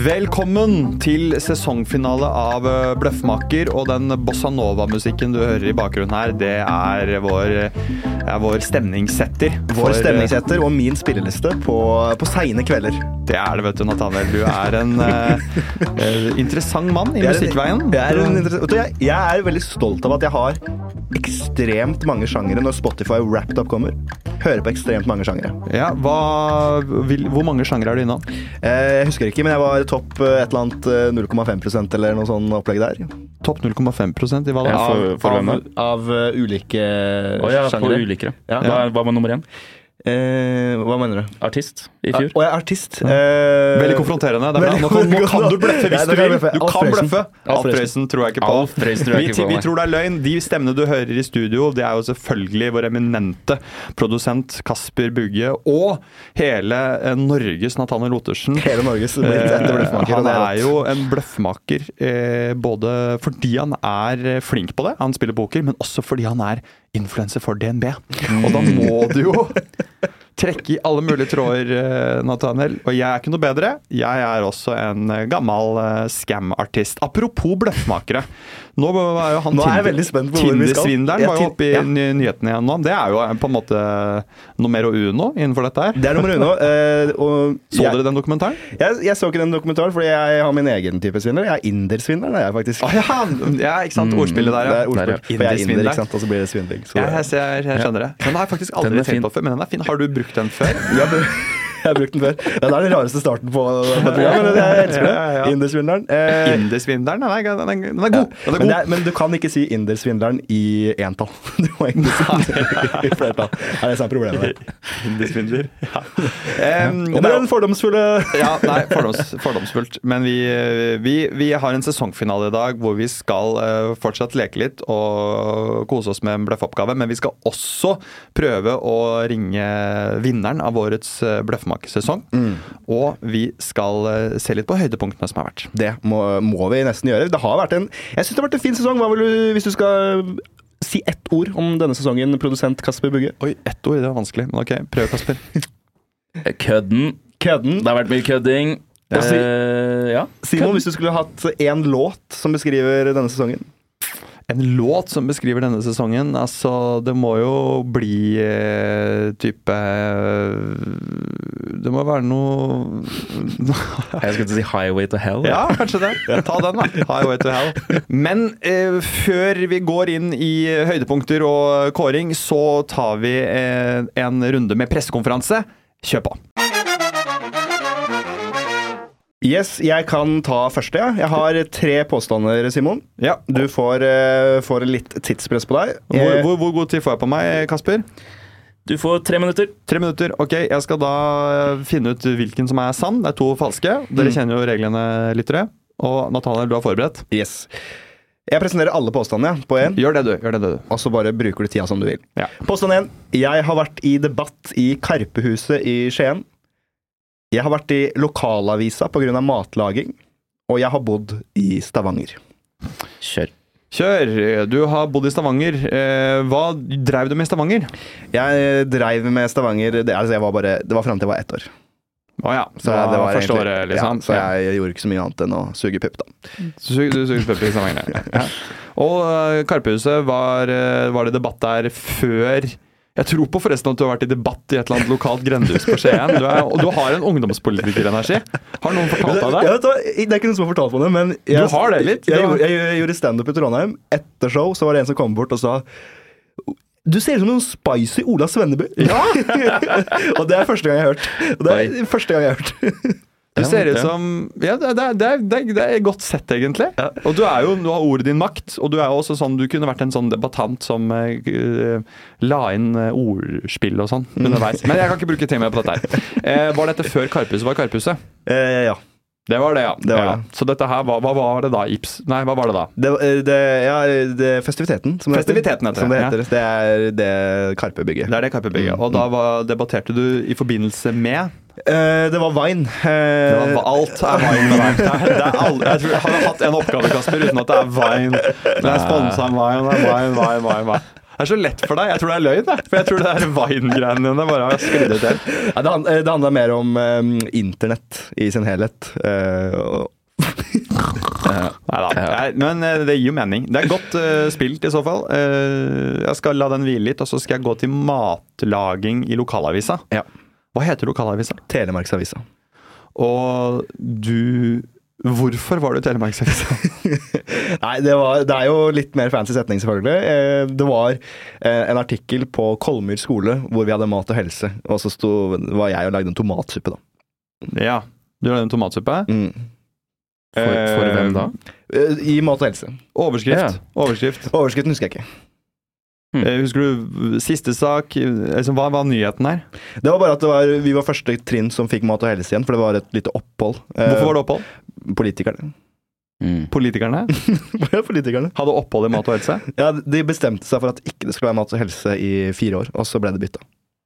Velkommen til sesongfinale av Bløffmaker, og den bossa nova-musikken du hører i bakgrunnen her, det er vår stemningssetter. Vår stemningssetter og min spilleliste på sene kvelder. Det er det, vet du, Nathaniel. Du er en interessant mann i musikkveien. Jeg er veldig stolt av at jeg har ekstremt mange sjangere når Spotify Wrapped Up kommer. Hører på ekstremt mange sjangere. Ja, hvor mange sjangere er du innom? Jeg husker ikke, men jeg var topp et eller annet 0,5% eller noe sånn opplegg der. Topp 0,5% i hva da? Av ulike ja, sjangere. På ulike. Ja. Hva var nummer 1? Hva mener du? Artist i fjor. Jeg er artist. Veldig konfronterende. Nå kan du bløffe hvis du vil. Du kan bløffe. Alf Prøysen tror jeg ikke på. Vi tror det er løgn. De stemmene du hører i studio, det er jo selvfølgelig vår eminente produsent Kasper Bugge og hele Norges Nathaniel Ottersen. Hele Norges bløffmaker. Han er jo en bløffmaker både fordi han er flink på det, han spiller poker, men også fordi han er influencer for DNB. Og da må du jo trekke i alle mulige tråder, Nathaniel. Og jeg er ikke noe bedre. Jeg er også en gammel scam-artist. Apropos bløffmakere. Nå er jo han Tinder-svindleren var jo oppe i nyhetene igjen nå. Det er jo på en måte numero uno innenfor dette her. Det er numero uno. Så dere den dokumentaren? Jeg så ikke den dokumentaren, fordi jeg har min egen type svindler. Jeg er indersvindler, er jeg faktisk. Ja, ikke sant? Ordspillet der, ja. Det er ordspill. For jeg er inder, ikke sant? Og så blir det svindling. Jeg skjønner det. Den har jeg faktisk aldri tenkt på før, men den er fin. Har du brukt den før? Jeg har brukt den før. Det er den rareste starten på programmet, men jeg elsker det. Indersvindleren. Indersvindleren, den er god. Men du kan ikke si indersvindleren i entall. Du må egentlig si i flertall. Det er det som er problemet der. Indersvindler. Og det er den fordomsfulle... Ja, nei, fordomsfullt. Men vi har en sesongfinale i dag hvor vi skal fortsatt leke litt og kose oss med en bløffoppgave, men vi skal også prøve å ringe vinneren av årets bløffmaker sesong, og vi skal se litt på høydepunktene som har vært. Det må vi nesten gjøre. Jeg synes det har vært en fin sesong. Hva vil du, hvis du skal si ett ord om denne sesongen, produsent Kasper Bugge? Oi, ett ord, det er vanskelig, men ok, prøv Kasper. Kødden. Det har vært mye kødding. Simon, hvis du skulle hatt en låt som beskriver denne sesongen? En låt som beskriver denne sesongen, altså det må jo bli type det må være noe Jeg skulle si Highway to Hell. Ja, kanskje det. Ta den da, Highway to Hell. Men før vi går inn i høydepunkter og kåring, så tar vi en runde med pressekonferanse. Kjør på! Yes, jeg kan ta første. Jeg har 3 påstander, Simon. Ja. Du får litt tidspress på deg. Hvor god tid får jeg på meg, Kasper? Du får 3 minutter. 3 minutter, ok. Jeg skal da finne ut hvilken som er sann. Det er 2 falske. Dere kjenner jo reglene, lyttere. Og Nathaniel, du har forberedt. Yes. Jeg presenterer alle påstandene på en. Gjør det du. Og så bare bruker du tida som du vil. Ja. Påstand 1. Jeg har vært i debatt i Karpehuset i Skien. Jeg har vært i lokalavisa på grunn av matlaging, og jeg har bodd i Stavanger. Kjør! Du har bodd i Stavanger. Hva drev du med i Stavanger? Jeg drev med Stavanger, det var frem til jeg var 1 år. Åja, så det var første året liksom. Ja, så jeg gjorde ikke så mye annet enn å suge pupp da. Du suger pupp i Stavanger, ja. Og Karpehuset, var det debatt der før... Jeg tror på forresten at du har vært i debatt i et eller annet lokalt grendehus på Skien. Og du har en ungdomspolitikerenergi. Har noen fortalt deg det? Det er ikke noen som har fortalt meg det, men... Du har det litt? Jeg gjorde stand-up i Trondheim. Etter show så var det en som kom bort og sa... Du ser ut som noen spicy Ola Svenneby. Ja! Og det er første gang jeg har hørt. Du ser ut som... Ja, det er godt sett, egentlig. Ja. Og du har ordet din makt, og du er også sånn, du kunne vært en sånn debattant som la inn ordspill og sånn underveis. Men jeg kan ikke bruke tid mer på dette her. Var dette før Karpehuset var Karpehuset? Ja. Det var det, ja. Det var det. Så dette her, hva var det da? Nei, hva var det da? Det festiviteten, som det heter. Det er det Karpebygget. Det er det Karpebygget. Og da debatterte du i forbindelse med... Det var Vine. Alt er Vine med deg. Jeg tror jeg har hatt en oppgave, Kasper, uten at det er Vine. Når jeg sponset Vine. Det er så lett for deg. Jeg tror det er løgn, jeg. For jeg tror det er Vine-greiene dine bare har skrevet ut helt. Ja, det handler mer om internett i sin helhet. Neida. Men det gir jo mening. Det er godt spilt i så fall. Jeg skal la den hvile litt, og så skal jeg gå til matlaging i lokalavisa. Ja. Hva heter lokalavisa? Telemarksavisa. Og hvorfor var du i Telemarksavisa? Nei, det er jo litt mer fancy setning selvfølgelig. Det var en artikkel på Kolmyr skole hvor vi hadde mat og helse, og så var jeg og lagde en tomatsuppe da. Ja, du lagde en tomatsuppe? For hvem da? I mat og helse. Overskrift. Ja. Overskriften husker jeg ikke. Husker du siste sak? Hva var nyheten her? Det var bare at vi var første trinn som fikk mat og helse igjen, for det var et lite opphold. Hvorfor var det opphold? Politikerne. Politikerne? Politikerne. Hadde opphold i mat og helse? Ja, de bestemte seg for at ikke det skulle være mat og helse i 4 år, og så ble det bytta.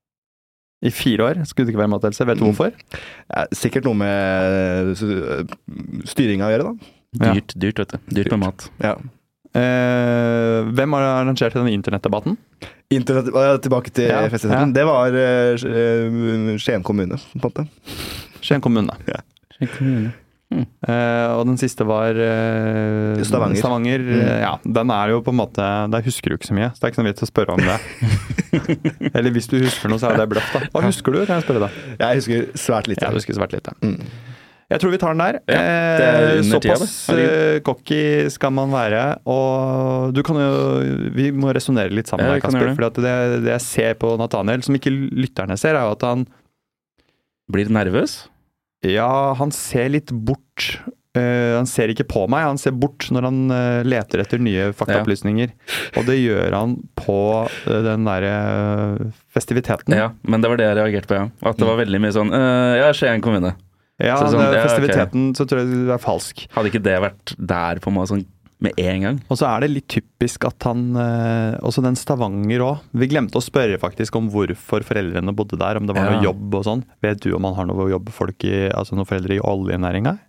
I 4 år skulle det ikke være mat og helse. Vet du hvorfor? Ja, sikkert noe med styringa å gjøre, da. Dyrt, vet du. Dyrt med mat. Ja. Hvem har arrangert denne internettdebatten? Tilbake til festiviteten. Det var Skien kommune, på en måte. Skien kommune. Ja. Skien kommune. Og den siste var Stavanger. Ja, den er jo på en måte der husker du ikke så mye, så det er ikke noe vits å spørre om det. Eller hvis du husker noe, så er det bløff da. Hva husker du, kan jeg spørre deg? Jeg husker svært lite. Ja, du husker svært lite. Jeg tror vi tar den der. Såpass cocky skal man være, og du kan jo, vi må resonere litt sammen der, Kasper, for at det jeg ser på Nathaniel, som ikke lytterne ser, er jo at han blir nervøs. Ja, han ser litt bort. Han ser ikke på meg, han ser bort når han leter etter nye faktaopplysninger. Og det gjør han på den der festiviteten. Ja, men det var det jeg reagerte på, ja. At det var veldig mye sånn, ja, Skien kommune. Ja, sånn, festiviteten så tror jeg det er falsk. Hadde ikke det vært der på en måte sånn med en gang? Og så er det litt typisk at han, også den Stavanger også, vi glemte å spørre faktisk om hvorfor foreldrene bodde der, om det var noe jobb og sånn. Vet du om han har noe jobbfolk altså noen foreldre i oljenæringa?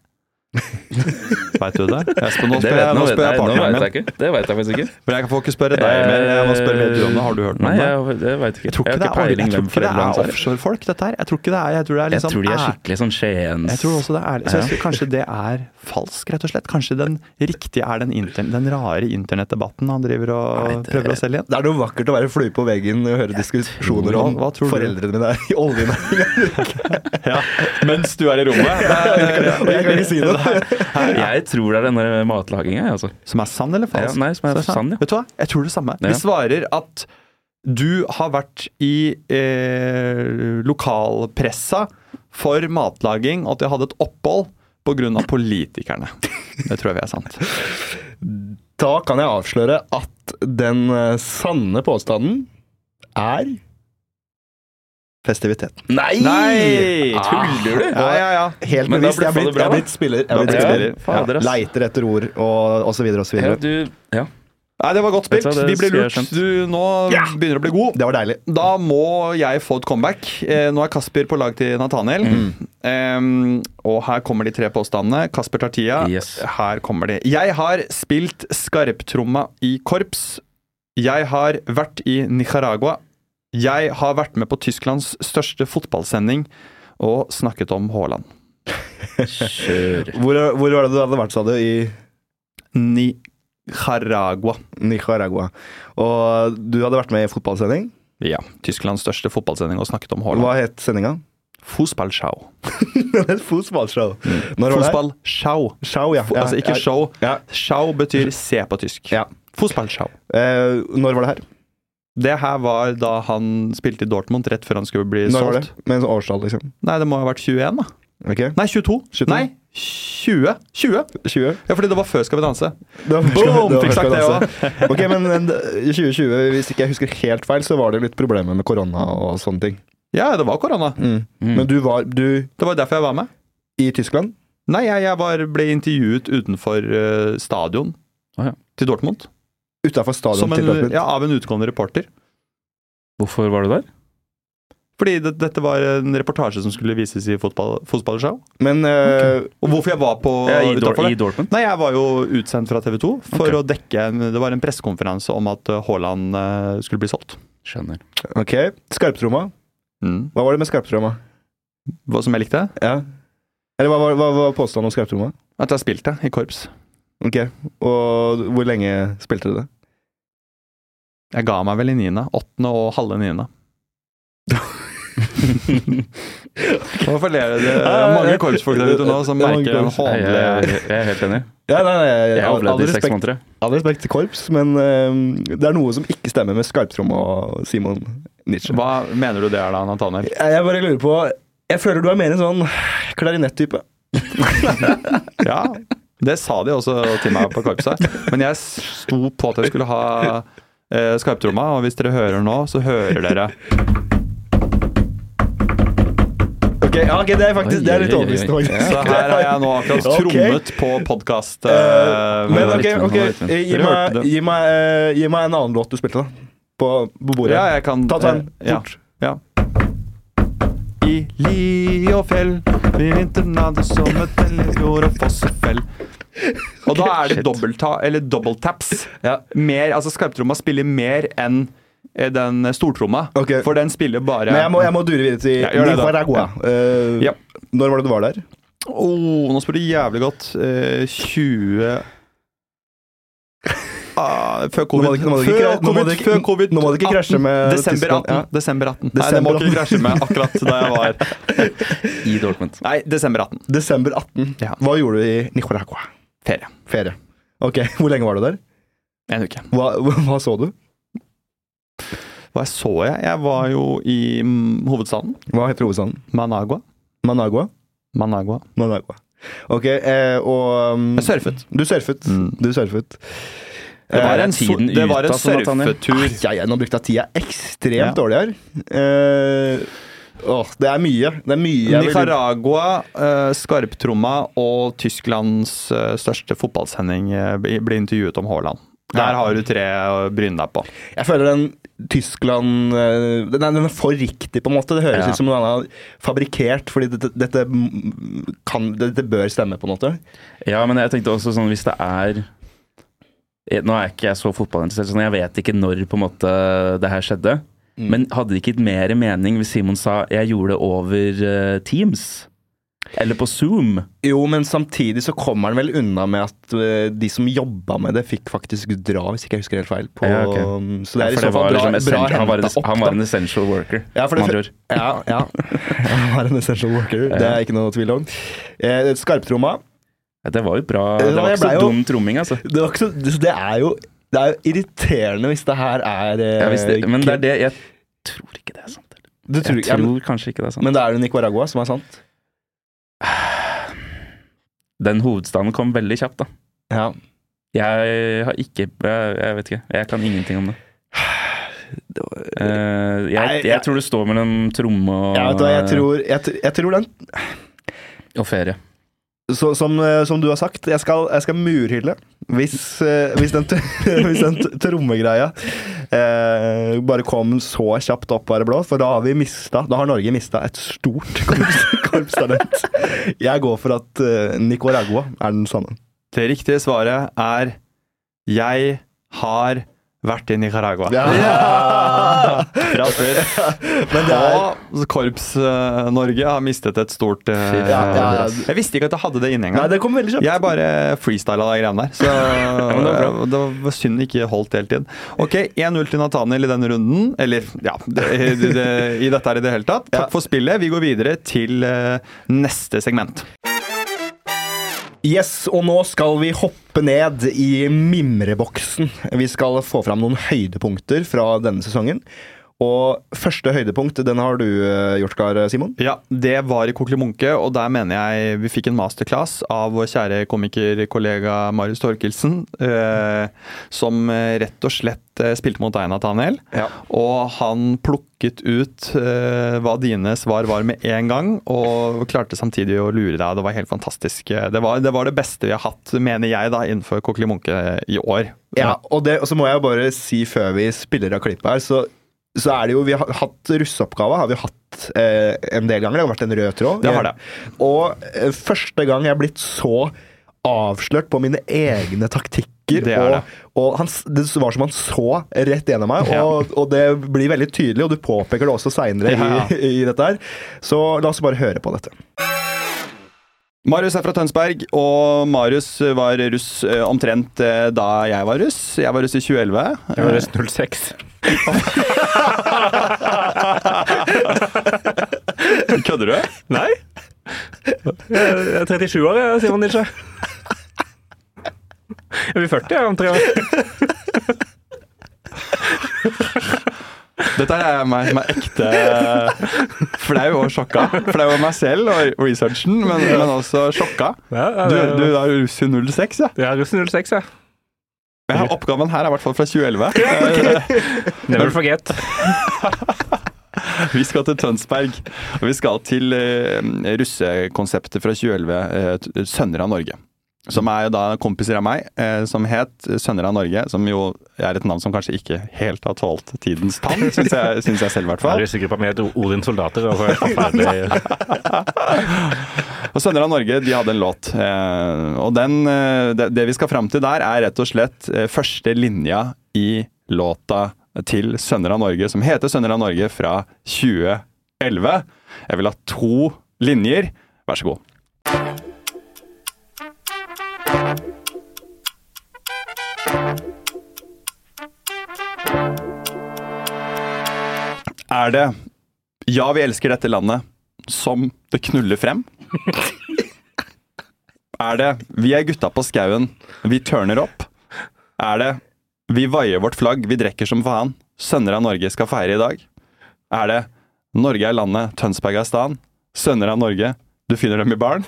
Vet du det? Espen, nå spør jeg partneren min. Det vet jeg faktisk ikke. For jeg får ikke spørre deg, men jeg må spørre vet du om det. Har du hørt noe om det? Nei, det vet jeg ikke. Jeg tror ikke det er offshore-folk, dette her. Jeg tror ikke det er, jeg tror det er liksom... Jeg tror de er skikkelig sånn Skiens... Jeg tror også det er... Så jeg tror kanskje det er falsk, rett og slett. Kanskje den riktige er den rare internettdebatten han driver og prøver å selge igjen. Det er noe vakkert å være flue på veggen og høre diskusjoner om foreldrene mine er i oljenæringen. Ja, mens du er i rommet. Jeg kan ikke si det. Jeg tror det er denne matlaginga, altså. Som er sann eller falsk? Ja, nei, som er sann, ja. Vet du hva? Jeg tror det samme. Vi svarer at du har vært i lokalpressa for matlaging, og at jeg hadde et opphold på grunn av politikerne. Det tror jeg vi er sant. Da kan jeg avsløre at den sanne påstanden er festiviteten. Nei! Tuller du? Ja. Helt bevisst. Jeg er blitt spiller. Leiter etter ord, og så videre, og så videre. Nei, det var godt spilt. Vi ble lurt. Du nå begynner å bli god. Det var deilig. Da må jeg få et comeback. Nå er Kasper på lag til Nathaniel. Og her kommer de 3 påstandene. Kasper tar tida. Yes. Her kommer de. Jeg har spilt skarptromma i korps. Jeg har vært i Nicaragua. Jeg har vært med på Tysklands største fotballsending og snakket om Haaland. Kjør. Hvor var det du hadde vært, sa du? I Nicaragua. Og du hadde vært med i fotballsending? Ja, Tysklands største fotballsending og snakket om Haaland. Hva het sendinga? Fotballshow. Et fotballshow. Fotballshow. Show, ja. Altså ikke show. Ja. Show betyr se på tysk. Ja. Fotballshow. Når var det her? Det her var da han spilte i Dortmund rett før han skulle bli solgt. Når var det? Med en sånn årstall, liksom? Nei, det må ha vært 21 da. Okay. Nei, 22. Nei, 20. 20. Ja, fordi det var før Skal vi danse. Boom! Fikk sagt det også. Ok, men i 2020, hvis ikke jeg husker helt feil, så var det litt problemer med korona og sånne ting. Ja, det var korona. Men det var derfor jeg var med. I Tyskland? Nei, jeg ble intervjuet utenfor stadion til Dortmund. Utenfor stadion til Dortmund? Ja, av en utgående reporter. Hvorfor var du der? Fordi dette var en reportasje som skulle vises i fotballshow. Men Og hvorfor jeg var på I utenfor det? Dortmund? Nei, jeg var jo utsendt fra TV 2 for å dekke det var en pressekonferanse om at Haaland skulle bli solgt. Skjønner. ok, skarptromma. Hva var det med skarptromma? Hva som jeg likte? Ja. Eller hva var påstanden om skarptromma? At jeg spilte i korps. Ok, og hvor lenge spilte du det? Jeg ga meg vel i 9., 8. og halve 9. Hvorfor ler det? Det er mange korpsfolk der ute nå som Det er mange merker en korps. hånlig Jeg er helt enig. Ja, nei, Jeg overlevde i 6 måneder. All respekt til korps, men det er noe som ikke stemmer med skarptromma og Simon Nietzsche. Hva mener du det er da, Nathaniel? Jeg bare lurer på, jeg føler du er mer en sånn klarinett-type. Ja, det sa de også til meg på korpset. Men jeg sto på at jeg skulle ha skarptromma, og hvis dere hører nå, så hører dere. Ok, det er faktisk det er litt overbevisende. Så her har jeg nå akkurat trommet på podcast. Men ok, Dere gi meg en annen låt du spilte da, på bordet. Ja, jeg kan Ta den, fort. Ja. I li og fjell, i vinternade som et fjord og fossefell. Og da er det dobbelttaps. Ja. Mer, altså skarptromma spiller mer enn den stortromma. Ok. For den spiller bare Men jeg må dure videre til Ja, gjør det da. Nicaragua. Ja. Når var det du var der? Nå spør du jævlig godt. 20 Før covid. Før covid. Nå må du ikke krasje med Desember 18. Desember 18. Nei, det må ikke krasje med akkurat da jeg var I Dortmund. Nei, desember 18. Desember 18. Ja. Hva gjorde du i Nicaragua? Ferie. Ok, hvor lenge var du der? En uke. Hva så du? Hva så jeg? Jeg var jo i hovedstaden. Hva heter hovedstaden? Managua. Ok, og Jeg surfet. Du surfet. Du surfet. Det var en ute, surfetur. Nå brukte jeg tida ekstremt dårlig her. Det er mye. Nicaragua, skarptromma og Tysklands største fotballsending ble intervjuet om Haaland. Der har du 3 å bryne deg på. Jeg føler den Tyskland den er for riktig, på en måte. Det høres ut som noe annet fabrikkert, fordi dette bør stemme, på en måte. Ja, men jeg tenkte også sånn, hvis det er nå er ikke jeg så fotballinteressert, så jeg vet ikke når på en måte det her skjedde. Men hadde det ikke gitt mer mening hvis Simon sa jeg gjorde det over Teams? Eller på Zoom? Jo, men samtidig så kommer han vel unna med at de som jobba med det, fikk faktisk dra, hvis ikke jeg husker helt feil. Så det er i så fall bra hentet opp. Han var en essential worker. Ja, han var en essential worker. Det er ikke noe tvil om. Skarptromma. Det var jo bra. Det var ikke så dum tromming, altså. Det er jo irriterende hvis det her er men det er det. Jeg tror ikke det er sant. Jeg tror kanskje ikke det er sant. Men det er jo Nicaragua som er sant. Den hovedstaden kom veldig kjapt, da. Ja. Jeg har ikke jeg vet ikke. Jeg kan ingenting om det. Jeg tror det står mellom tromme og jeg tror den og ferie. Så, som du har sagt, jeg skal murhylle hvis den trommegreia bare kom så kjapt opp bare blå, for da har Norge mistet et stort korpstalent. Jeg går for at Nicaragua er den sanne. Det riktige svaret er jeg har vært i Nicaragua. Bra spør. Og Korps-Norge har mistet et stort Jeg visste ikke at jeg hadde det inne engang. Nei, det kom veldig kjapt. Jeg bare freestyla de greiene der. Så det var synd ikke holdt helt inn. Ok, 1-0 til Nathaniel i denne runden. Eller, i dette her i det hele tatt. Takk for spillet. Vi går videre til neste segment. Yes, og nå skal vi hoppe ned i mimreboksen. Vi skal få fram noen høydepunkter fra denne sesongen. Og første høydepunkt, den har du gjort klar, Simon? Ja, det var i Kokkeli Munke, og der mener jeg vi fikk en masterclass av vår kjære komikerkollega Marius Torkelsen, som rett og slett spilte mot deg, Nathaniel. Ja. Og han plukket ut hva dine svar var med en gang, og klarte samtidig å lure deg. Det var helt fantastisk. Det var det beste vi har hatt, mener jeg, da, innenfor Kokkeli Munke i år. Ja, og så må jeg bare si før vi spiller av klippet her, så så det jo, vi har hatt russeoppgave, har vi hatt en del ganger, det har vært en rød tråd. Det har det. Og første gang jeg har blitt så avslørt på mine egne taktikker, og det var som han så rett gjennom meg, og det blir veldig tydelig, og du påpeker det også senere i dette her. Så la oss bare høre på dette. Marius fra Tønsberg, og Marius var russ omtrent da jeg var russ. Jeg var russ i 2011. Jeg var russ 06. Kødder du? Nei. Jeg er 37 år, Simon Nietzsche. Jeg blir 40 om 3 år. Dette er meg ekte flau og sjokka. Flau av meg selv og researchen, men også sjokka. Du er russ i 06, ja? Jeg er russ i 06, ja. Oppgaven her er i hvert fall fra 2011. Never forget. Vi skal til Tønsberg, og vi skal til russekonseptet fra 2011, Sønner av Norge. Som er jo da kompiser av meg, som het Sønner av Norge, som jo er et navn som kanskje ikke helt har tålt tidens tann, synes jeg selv i hvert fall. Russegruppa med Odins soldater. Og Sønner av Norge, de hadde en låt, og det vi skal frem til der er rett og slett første linja i låta til Sønner av Norge, som heter Sønner av Norge fra 2011. Jeg vil ha 2 linjer. Vær så god. Er det ja, vi elsker dette landet som det knuller frem? Er det vi er gutta på skauen, vi tørner opp? Er det vi vaier vårt flagg, vi drekker som faen, Sønner av Norge skal feire i dag? Er det Norge er landet, Tønsberg er stan, Sønner av Norge, du finner dem i baren?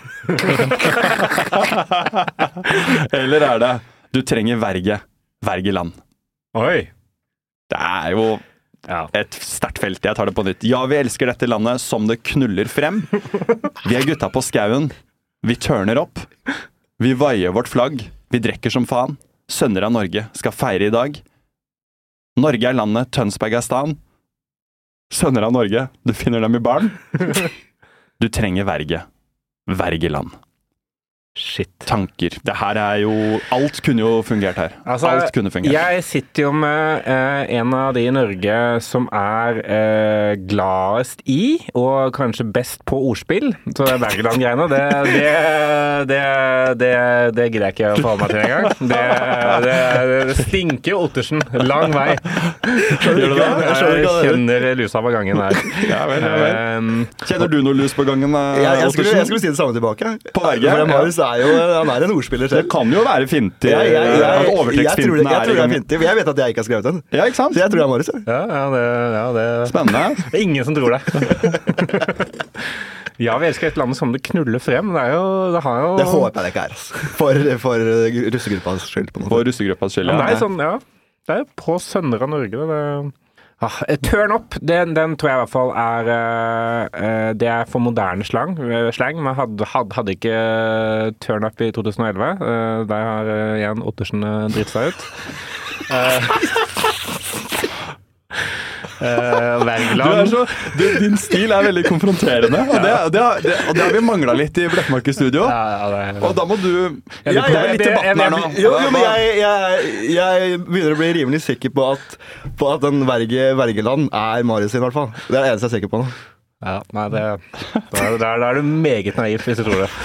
Eller er det du trenger vergeland? Oi! Det er jo et sterkt felt. Jeg tar det på nytt. Ja, vi elsker dette landet som det knuller frem. Vi er gutta på skauen. Vi tørner opp. Vi vaier vårt flagg. Vi drekker som faen. Sønner av Norge skal feire i dag. Norge er landet, Tønsberg er stan. Sønner av Norge, du finner dem i baren. Du trenger vergeland. Shit. Tanker. Det her er jo alt kunne jo fungert her. Altså, alt kunne fungert. Jeg sitter jo med en av de i Norge som er gladest i, og kanskje best på ordspill. Så Wergeland-greiene, det gidder jeg ikke å forholde meg til engang. Det stinker Ottersen. Lang vei. Jeg kjenner lusa på gangen her. Ja, vel. Kjenner du noe lus på gangen, jeg skulle si det samme tilbake. På Verge? Han er en ordspiller selv. Det kan jo være fintig. Jeg tror det er fintig. Jeg vet at jeg ikke har skrevet den. Ja, ikke sant? Så jeg tror det er Marius. Det Spennende. Det er ingen som tror det. Ja, vi elsker et land som det knuller frem. Det håper jeg det ikke er, altså. For russegruppas skyld. For russegruppas skyld, ja. Det er sånn, det er på Sønner av Norge, Turn up, den tror jeg i hvert fall det er for moderne slang. Man hadde ikke turn up i 2011. Der har Jan Ottersen dritt seg ut. Wergeland. Din stil er veldig konfronterende, og det har vi manglet litt i Blekkmark i studio. Og da må du jeg er litt i debatten her nå. Men jeg begynner å bli rimelig sikker på at den Wergeland er Marius i hvert fall. Det er det eneste jeg er sikker på nå. Ja, nei, da er du meget naiv hvis du tror det.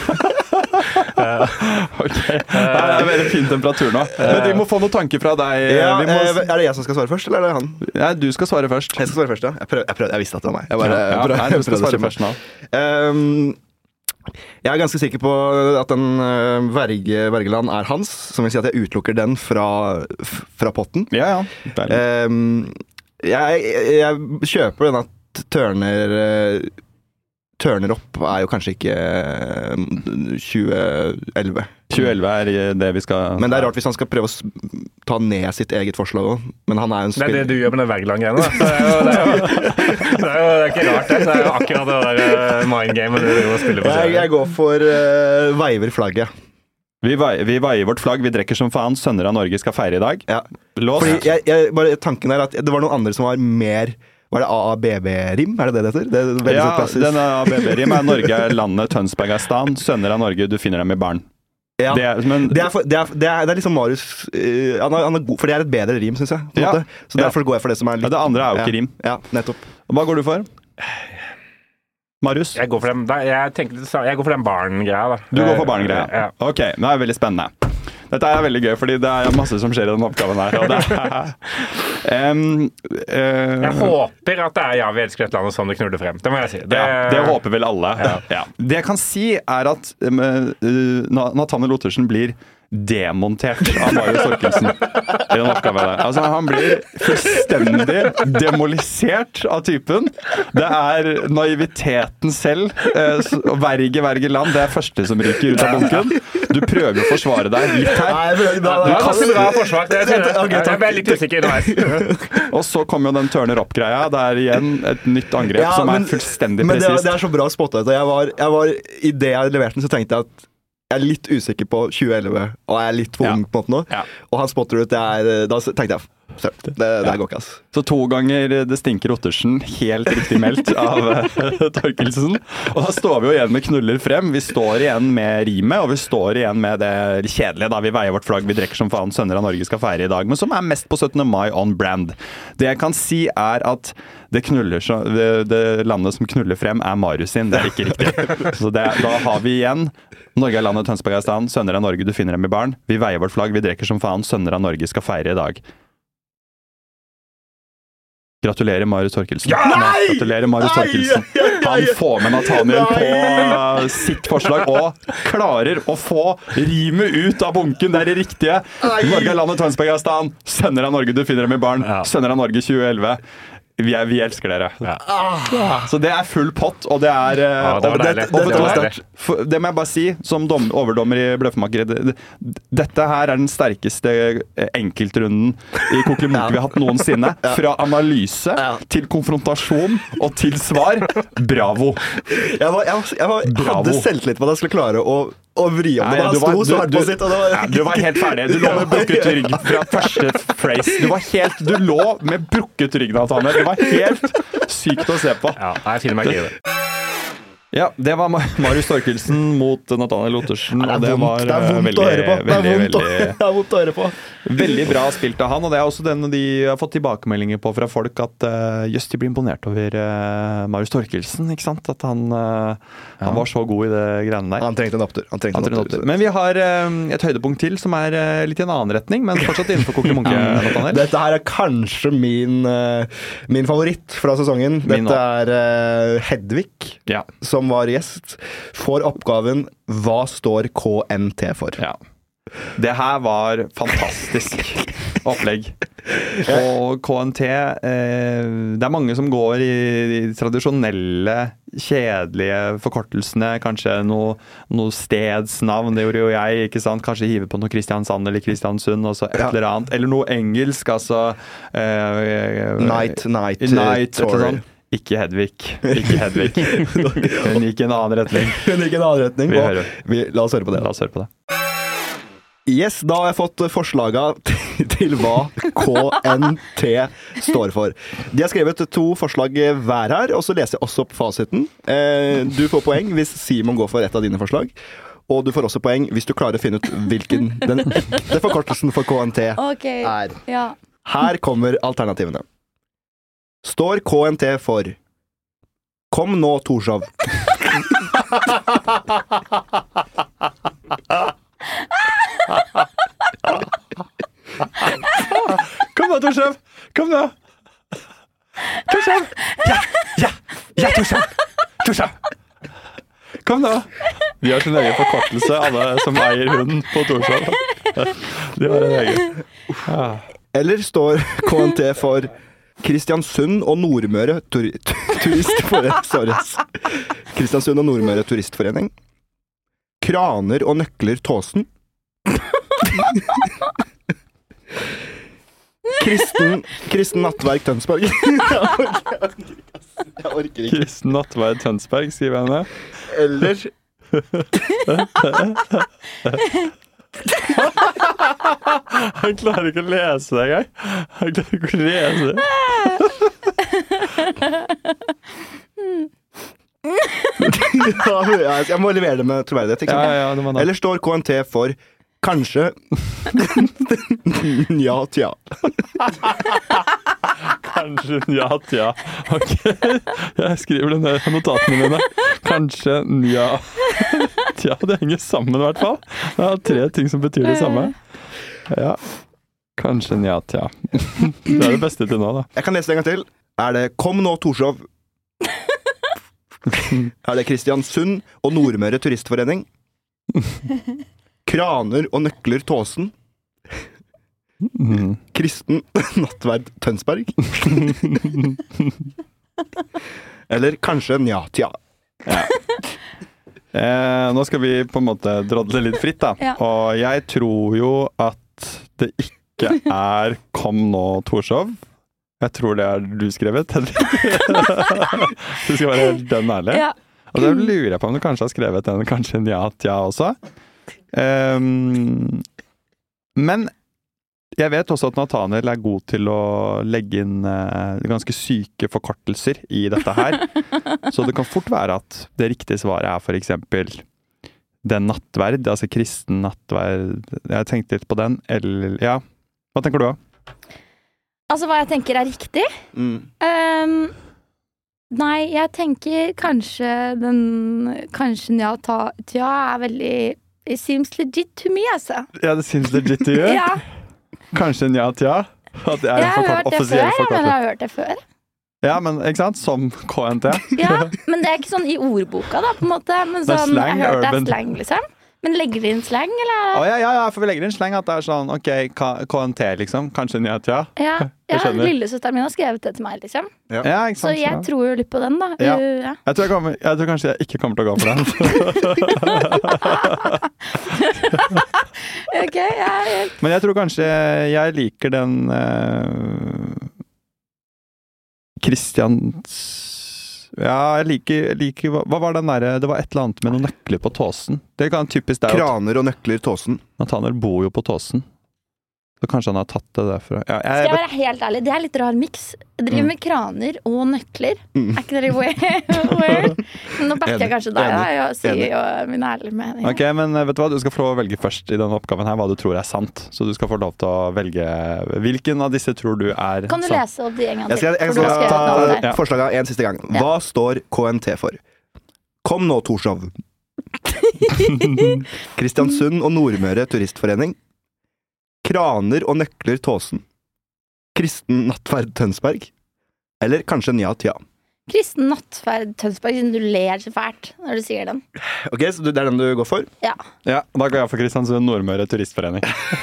Ok, det er veldig fin temperatur nå. Men vi må få noen tanker fra deg. Er det jeg som skal svare først, eller er det han? Ja, du skal svare først. Jeg skal svare først, ja. Jeg visste at det var meg. Du skal svare først nå. Jeg er ganske sikker på at den Wergeland er hans, som vil si at jeg utelukker den fra potten. Ja. Jeg kjøper den at Turner opp er jo kanskje ikke 2011. 2011 er det vi skal... Men det er rart hvis han skal prøve å ta ned sitt eget forslag også. Men han er jo en spiller... Det er det du gjør med den Wergeland-greiene, da. Det er ikke rart det. Det er jo akkurat det der mind-gamet du spiller på. Jeg går for veiver flagget. Vi veier vårt flagg, vi drekker som faen. Sønner av Norge skal feire i dag. Ja. Fordi tanken er at det var noen andre som var mer Var det AABB-rim? Er det heter? Det er veldig Ja, sånn klassisk. den ABB-rim er Norge er landet, Tønsberg er stan, sønner av Norge, du finner dem i baren. Ja. Men Det er liksom Marius han er god, for det er et bedre rim, synes jeg. På en Ja. måte. Så derfor går jeg for det som er litt det andre er jo ikke rim. Ja, nettopp. Hva går du for? Marius? Jeg går for den barn-greia, da. Du går for barngreia? Ja. Ok, det er veldig spennende. Dette er veldig gøy, fordi det er masse som skjer i denne oppgaven her. Og det Jeg håper at det er Ja, vi elsker dette landet som det knuller frem. Det må jeg si. det håper vel alle. Ja. Det jeg kan si, er at Nathaniel Ottersen blir demontert av Marius Thorkildsen i den oppgaven der. Altså, han blir fullstendig demolisert av typen. Det er naiviteten selv. Verge land, det er første som ryker ut av bunken. Du prøver å forsvare deg litt her. Det var masse bra forsvar. Jeg ble litt usikker underveis. Og så kommer jo den turner opp-greia. Det er igjen et nytt angrep som er fullstendig men presist. det er så bra spottet. I det jeg leverte den, så tenkte jeg at jeg er litt usikker på 2011, og jeg er litt for ung på en måte nå. Ja. Og han spotter ut, da tenkte jeg det går ikke, ass. Så 2 ganger det stinker Ottersen, helt riktig meldt av Thorkildsen. Og da står vi jo igjen med knuller frem. Vi står igjen med rimet, og vi står igjen med det kjedelige. Da vi veier vårt flagg, vi drikker som faen, sønner av Norge skal feire i dag. Men som er mest på 17. mai on brand. Det jeg kan si er at det landet som knuller frem er Marius sin, det er ikke riktig. Så da har vi igjen Norge er landet, Tønsberg er stan, sønner av Norge, du finner dem i baren. Vi veier vårt flagg, vi drikker som faen, sønner av Norge skal feire i dag. Gratulerer, Marius Thorkildsen. Gratulerer, Marius Thorkildsen. Han får med Nathaniel på sitt forslag og klarer å få rimet ut av bunken. Det er det riktige. Norge er landet, Tønsberg er stan, sønner av Norge, du finner dem i baren. Sønner av Norge 2011. Vi elsker dere. Så det er full pott, og det er det må jeg bare si, som overdommer i Bløffmaker, dette her er den sterkeste enkeltrunden i Kokkelimonke vi har hatt noensinne. Fra analyse til konfrontasjon og til svar. Bravo. Jeg hadde selvtillit på at jeg skulle klare å vri om det. Han sto så hardt på sitt. Du var helt ferdig. Du lå med brukket rygg fra første phrase. Du lå med brukket rygg, Nathaniel. Det var helt sykt å se på. Ja, jeg finner meg ikke i det. Ja, det var Marius Thorkildsen mot Nathaniel Ottersen. Og det var det er vondt å høre på. Det er vondt å høre på. Veldig bra spilt av han, og det er også den de har fått tilbakemeldinger på fra folk at just de blir imponert over Marius Thorkildsen, ikke sant? At han var så god i det greiene der. Han trengte en opptur. Men vi har et høydepunkt til som er litt i en annen retning, men fortsatt innenfor Kokkelimonke, Nathaniel. Dette her er kanskje min favoritt fra sesongen. Dette er Hedvig, som var gjest, får oppgaven Hva står KNT for? Ja. Det her var fantastisk opplegg. Og KNT det er mange som går i de tradisjonelle, kjedelige forkortelsene. Kanskje noe stedsnavn, det gjorde jo jeg, ikke sant? Kanskje hive på noe Kristiansand eller Kristiansund, og så et eller annet. Eller noe engelsk, altså Night, sånn. Ikke Hedvig. Hun gikk i en annen retning. La oss høre på det. Yes, da har jeg fått forslagene til hva KNT står for. De har skrevet 2 forslag hver her, og så leser jeg også opp fasiten. Du får poeng hvis Simon går for et av dine forslag. Og du får også poeng hvis du klarer å finne ut hvilken den ekte forkortelsen for KNT er. Ja. Her kommer alternativene. Står KNT for Kom nå, Torshov. Kom da, Torshov! Kom da! Torshov! Ja, Torshov! Kom da! De har sin egen forkortelse, alle som eier hunden på Torshov. De har en egen. Eller står KNT for Kristiansund og Nordmøre Kristiansund og Nordmøre Turistforening. Kraner og nøkler Tåsen. Kristen Nattverk Tønsberg. Jeg orker ikke. Kristen Nattverk Tønsberg, skriver jeg ned. Eller Han klarer ikke å lese det engang. Han klarer ikke å lese det. Jeg må levere det med troverdighet, ikke sant? Ja, det må da. Eller står KNT for kanskje ja, tja. Kanskje nja, tja. Ok, jeg skriver det ned i notatene mine. Kanskje nja, tja. Det henger sammen i hvert fall. Det er 3 ting som betyr det samme. Ja, kanskje nja, tja. Det er det beste til nå, da. Jeg kan lese det en gang til. Er det Kom nå, Torshov? Er det Kristiansund og Nordmøre Turistforening? Kraner og nøkler Tåsen? Kristen nattverd Tønsberg? Eller kanskje nja, tja. Ja. Nå skal vi på en måte drodle litt fritt, da. Ja. Og jeg tror jo at det ikke er Kom nå, Torshov. Jeg tror det er du skrevet, Hedvig. Du skal være helt dønn ærlig. Ja. Og da lurer jeg på om du kanskje har skrevet den kanskje nja, tja også. Men jeg vet også at Nathaniel er god til å legge inn ganske syke forkortelser i dette her. Så det kan fort være at det riktige svaret er for eksempel den nattverd, altså kristen nattverd. Jeg tenkte litt på den, eller ja. Hva tenker du da? Altså, hva jeg tenker er riktig? Nei, jeg tenker kanskje nja, tja er veldig It seems legit to me, altså. Ja, det synes legit du gjør. Ja. Kanskje nja, tja. At det er Jeg har hørt det før, offisiell men jeg forkortelse. har hørt det før. Ja, men ikke sant? Som KNT. Ja, men det er ikke sånn i ordboka da, på en måte. Men Det er sånn, slang, jeg har hørt det urban. er slang, liksom. Men legger de inn slang, eller? Ja, for vi legger inn slang at det er sånn, ok, KNT liksom, kanskje nja, tja. Ja, Jeg skjønner. lillesøsteren min har skrevet det til meg, liksom. Ja, ikke Så sant? jeg tror jo litt på den, da. Ja. Ja. Jeg tror kanskje jeg ikke kommer til å gå for den. Ok, ja. Men jeg tror kanskje jeg liker den Kristians... Ja, jeg liker hva var den der? Det var et eller annet med noen nøkler på Tåsen. Det kan typisk der. Kraner og nøkler Tåsen. Nathaniel bor jo på Tåsen. Så kanskje han har tatt det derfra. Ja, Skal jeg være helt ærlig, det er litt rar miks. Jeg driver med kraner og nøkler. Er ikke dere weird? Men nå backer jeg kanskje deg, da. Jeg sier jo min ærlige mening. Ok, men vet du hva? Du skal få lov å velge først i denne oppgaven her hva du tror er sant. Så du skal få lov til å velge hvilken av disse tror du er Kan du sant. lese opp de en gang Jeg til? skal For du har skrevet navnet der. ta forslaget en siste gang. Hva står KNT for? Kom nå, Torshov. Kristiansund og Nordmøre Turistforening. Kraner og nøkler Tåsen. Kristen nattverd Tønsberg. Eller kanskje nja, tja. Kristen nattverd Tønsberg, siden du ler så fælt når du sier den. Ok, så det er den du går for? Ja. Ja, da går jeg for Kristiansund Nordmøre Turistforening.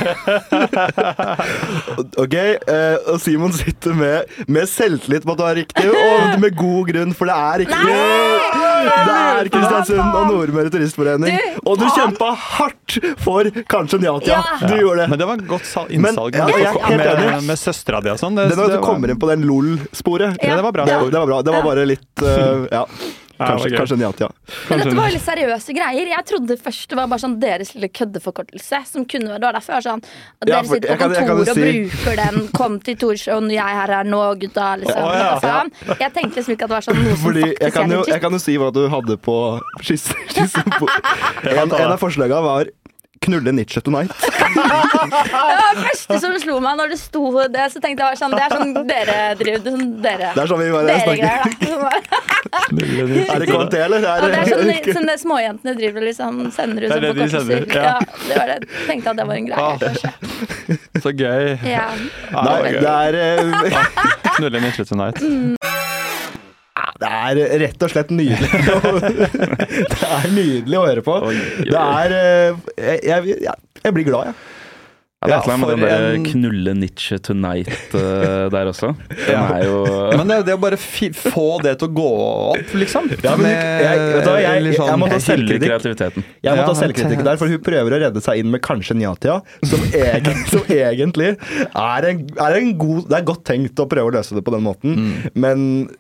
Ok, og Simon sitter med selvtillit på at du har riktig, og med god grunn, for det er riktig. Det er Kristiansund og Nordmøre Turistforening. Og du kjempa hardt for kanskje nja, tja. Du gjorde det. Men det var godt innsalg Men, ja, jeg er helt enig. med søstera di og sånn. Det er når du kommer inn på den LOL-sporet. Ja, det var bra. Det var bra. Det var bare litt ja. det var Kanskje nja, tja. Men dette var jo litt seriøse greier. Jeg trodde først det var bare sånn deres lille køddeforkortelse. Som kunne være, det var derfor jeg var sånn Ja, dere for sitter jeg på kan kontor jo og si- bruker den. Kom til Torshov når jeg her er nå, gutta. Liksom. Sånn. Jeg tenkte liksom ikke at det var sånn noe som Fordi faktisk er jeg kan jo si hva du hadde på skissen på. En av forslagene var knulle Nietzsche tonight. Det var det første som slo meg når det sto det. Så tenkte jeg sånn, det er sånn dere driver det, sånn dere. Det er sånn vi bare Dere snakker. greier, da. Er det KNT, eller? Og det er sånn det småjentene driver og liksom sender ut Det er som det de forkortelser. sender, ja. Ja, det var det. Tenkte at det var en greie, kanskje. Så gøy. Ja. Nei, det Knulle Nietzsche tonight. er rett og slett nydelig. Det er nydelig å høre på. Det er jeg blir glad, jeg. Ja, det er et eller annet med den der en- knulle Nietzsche tonight der også. Den Ja. er jo Men det å bare få det til å gå opp, liksom. Ja, men vet du hva, jeg må ta Jeg hyller selvkritikk. kreativiteten. Jeg må Ja, ta selvkritikk der, for hun prøver å redde seg inn med kanskje nja-tja, som egentlig er en god. Det er godt tenkt å prøve å løse det på den måten, men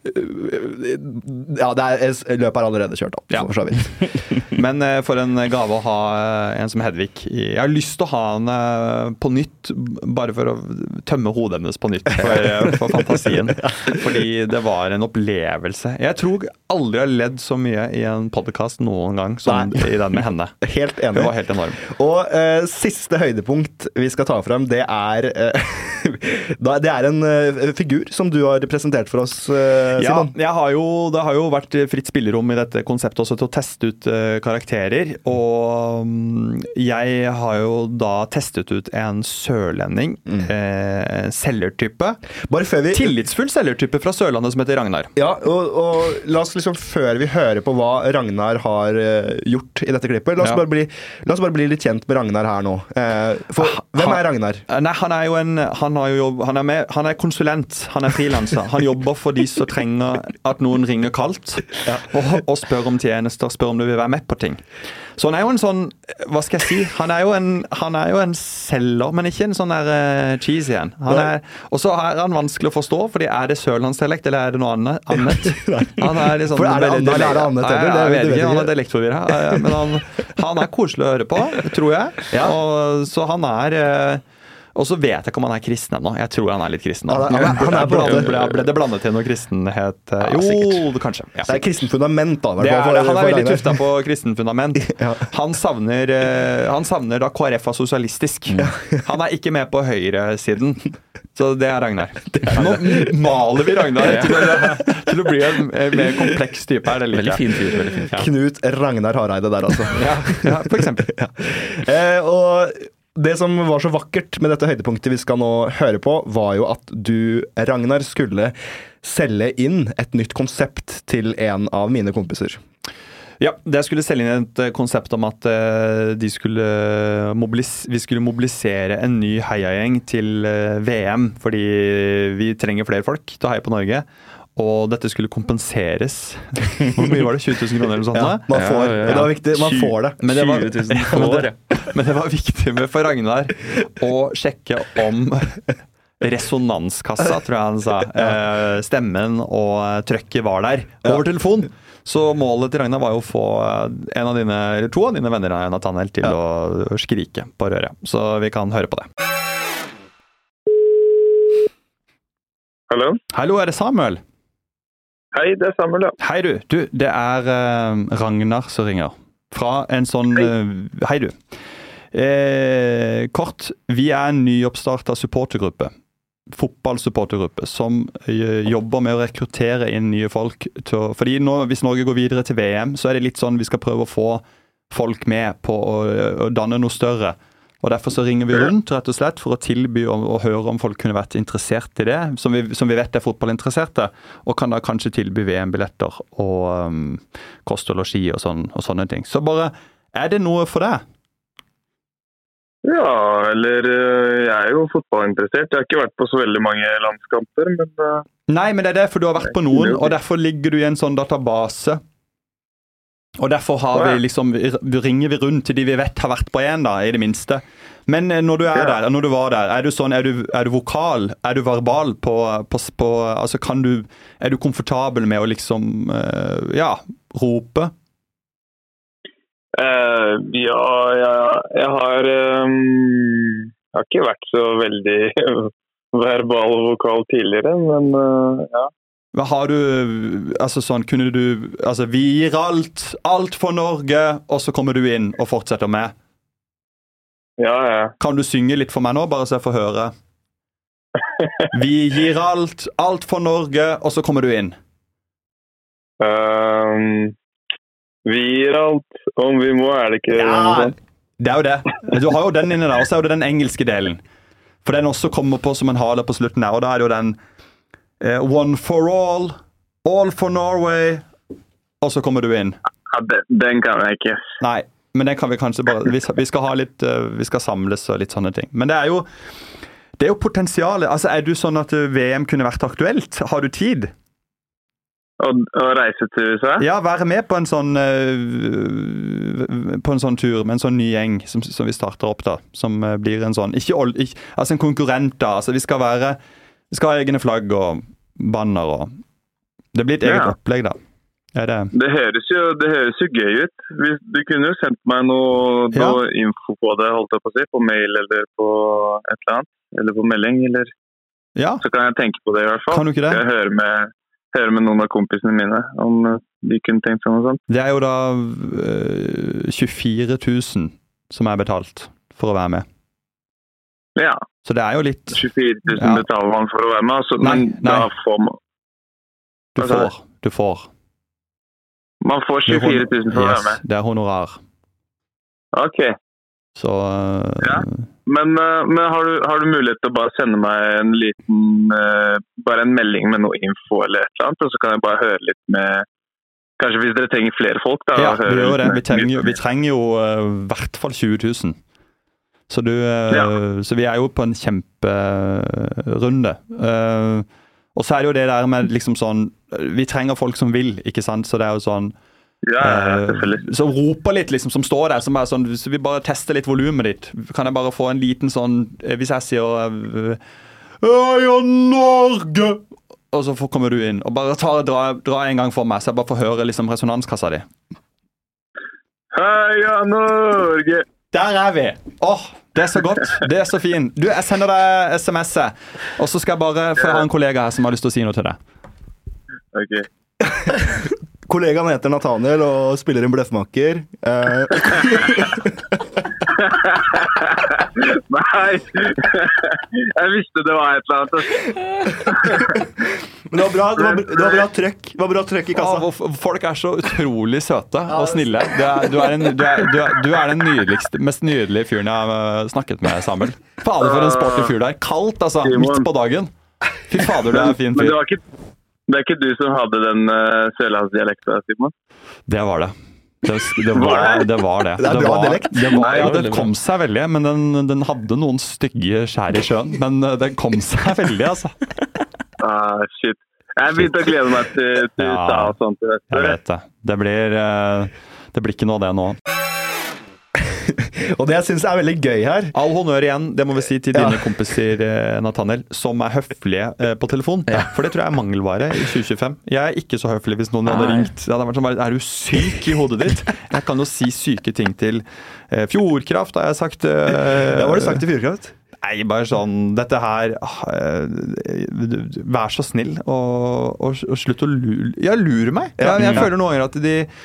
ja, løpet er allerede kjørt opp. Ja. For så vidt. Men for en gave å ha en som Hedvig. Jeg har lyst til å ha henne på nytt, bare for å tømme hodet hennes på nytt for fantasien. Fordi det var en opplevelse. Jeg tror aldri jeg har ledd så mye i en podcast noen gang som i den med henne. Helt enig. Det var helt enorm. Og siste høydepunkt vi skal ta frem, det er en figur som du har presentert for oss, Simon. Ja, det har jo vært fritt spillerom i dette konseptet også til å teste ut karakterer, og jeg har jo da testet ut en sørlending, selgertype. Bare før vi... Tillitsfull selgertype fra Sørlandet som heter Ragnar. Ja, og la oss liksom, før vi hører på hva Ragnar har gjort i dette klippet, la oss bare bli litt kjent med Ragnar her nå. Hvem er Ragnar? Nei, han er konsulent, han er freelancer. Han jobber for de som trenger at noen ringer kaldt, og spør om tjenester, spør om du vil være med på ting. Så han er jo en sånn, hva skal jeg si, han er jo en selger, men ikke en sånn der cheesy en. Og så er han vanskelig å forstå, fordi er det sørlandsdialekt, eller er det noe annet? Han er liksom... For er det annet, eller? Jeg vet ikke, han er dialektforvirret, men han er koselig å høre på, tror jeg. Ja. Og så han er... Og så vet jeg ikke om han er kristen ennå. Jeg tror han er litt kristen. Ble det blandet til noe kristenhet? Jo, kanskje. Ja. Det er kristen fundament, da. Han er veldig tuftet på kristen fundament. Han savner da KrF er sosialistisk. Han er ikke med på høyresiden. Så det er Ragnar. Nå maler vi Ragnar til å bli en mer kompleks type her. Veldig fin fyr. Veldig fin. Ja. Knut Ragnar Hareide der, altså. Ja, for eksempel. Og det som var så vakkert med dette høydepunktet vi skal nå høre på, var jo at du, Ragnar, skulle selge inn et nytt konsept til en av mine kompiser. Ja, det skulle selge inn et konsept om at vi skulle mobilisere en ny heiagjeng til VM, fordi vi trenger flere folk til å heie på Norge. Og dette skulle kompenseres. Hvor mye var det? 20 000 kroner eller noe sånt? Ja, man får. Ja. Det var viktig, man får det. Men det var, 20 000 for år, men det var viktig for Ragnar å sjekke om resonanskassa, tror jeg han sa, stemmen og trøkket var der over telefon. Så målet til Ragnar var jo å få to av dine venner, Nathaniel, til å skrike på røret. Så vi kan høre på det. Hallo? Hallo, er det Samuel? Hei, det er Samuel, ja. Hei du, det er Ragnar som ringer. Fra en sånn... Hei du. Kort, vi er en nyoppstartet supportergruppe. Fotballsupportergruppe som jobber med å rekruttere inn nye folk. Fordi hvis Norge går videre til VM, så er det litt sånn vi skal prøve å få folk med på å danne noe større. Og derfor så ringer vi rundt rett og slett for å tilby og høre om folk kunne vært interessert i det, som vi vet er fotballinteresserte, og kan da kanskje tilby VM-billetter og kost og losji og sånne ting. Så bare, er det noe for deg? Ja, eller jeg er jo fotballinteressert. Jeg har ikke vært på så veldig mange landskamper, men... Nei, men det er derfor du har vært på noen, og derfor ligger du i en sånn database. Og derfor ringer vi rundt til de vi vet har vært på en, da, i det minste. Men når du er der, når du var der, er du vokal? Er du verbal på altså er du komfortabel med å liksom, rope? Jeg har ikke vært så veldig verbal og vokal tidligere, men ja. Hva har du, kunne du, vi gir alt for Norge, og så kommer du inn og fortsetter med? Ja. Kan du synge litt for meg nå, bare så jeg får høre? Vi gir alt for Norge, og så kommer du inn. Vi gir alt, om vi må, er det ikke noe sånt? Det er jo det. Du har jo den inne der, og så er det den engelske delen. For den også kommer på som en hale på slutten der, og da er det jo den One for all for Norway, og så kommer du inn. Ja, den kan jeg ikke. Nei, men den kan vi kanskje bare, vi skal ha litt, vi skal samles og litt sånne ting. Men det er jo potensialet. Altså, er du sånn at VM kunne vært aktuelt? Har du tid? Å reise til USA? Ja, være med på en sånn tur med en sånn ny gjeng som vi starter opp da, som blir en sånn, altså en konkurrent da, altså vi skal ha egne flagg og banner og det blir et eget opplegg da. Det høres jo gøy ut. Du kunne jo sendt meg noe info på det, holdt jeg på å si, på mail eller på et eller annet, eller på melding, eller så kan jeg tenke på det i hvert fall. Kan du ikke det? Skal jeg høre med noen av kompisene mine om de kunne tenkt seg noe sånt. Det er jo da 24 000 som er betalt for å være med. Ja. Så det er jo litt 24 000 betaler man for å være med, altså, men da får man Du får. Man får 24 000 for å være med. Det er honorar. Ok. Så Men har du mulighet til å bare sende meg en liten bare en melding med noe info eller et eller annet, og så kan jeg bare høre litt med kanskje hvis dere trenger flere folk da. Ja, vi gjør det. Vi trenger jo i hvert fall 20 000. Så vi er jo på en kjemperunde. Og så er det jo det der med liksom sånn, vi trenger folk som vil, ikke sant? Så det er jo sånn, som roper litt liksom, som står der, som er sånn, så vi bare tester litt volumet ditt. Kan jeg bare få en liten sånn, hvis jeg sier Heia Norge! Og så kommer du inn, og bare dra en gang for meg, så jeg bare får høre liksom resonanskassa di. Heia Norge! Der er vi! Det er så godt, det er så fint. Du, jeg sender deg SMS-et, og så skal jeg bare, for jeg har en kollega her som har lyst til å si noe til deg. Ok. Kollegaen heter Nathaniel og spiller en bløffmaker. Nei, jeg visste det var et eller annet. Men det var bra trøkk. Det var bra trøkk i kassa. Folk er så utrolig søte og snille. Du er den mest nydelige fyren jeg har snakket med, Samuel. Fader, for en sporty fyr der. Kaldt, altså. Midt på dagen. Fy fader, du er en fin fyr. Men det er ikke du som hadde den sørlandsdialekten, Simon? Det var det. Det var det. Det er bra dialekt. Det kom seg veldig, men den hadde noen stygge skjær i sjøen. Men den kom seg veldig, altså. Shit. Jeg begynte å glede meg til USA og sånt. Jeg vet det. Det blir ikke noe av det nå. Og det jeg synes er veldig gøy her. All honnør igjen, det må vi si til dine kompiser, Nathaniel, som er høflige på telefon. For det tror jeg er mangelvare i 2025. Jeg er ikke så høflig hvis noen hadde ringt. Det hadde vært sånn, er du syk i hodet ditt? Jeg kan jo si syke ting til Fjordkraft, har jeg sagt. Hva har du sagt til Fjordkraft? Nei, bare sånn, dette her, vær så snill og slutt å lure meg. Jeg føler noen ganger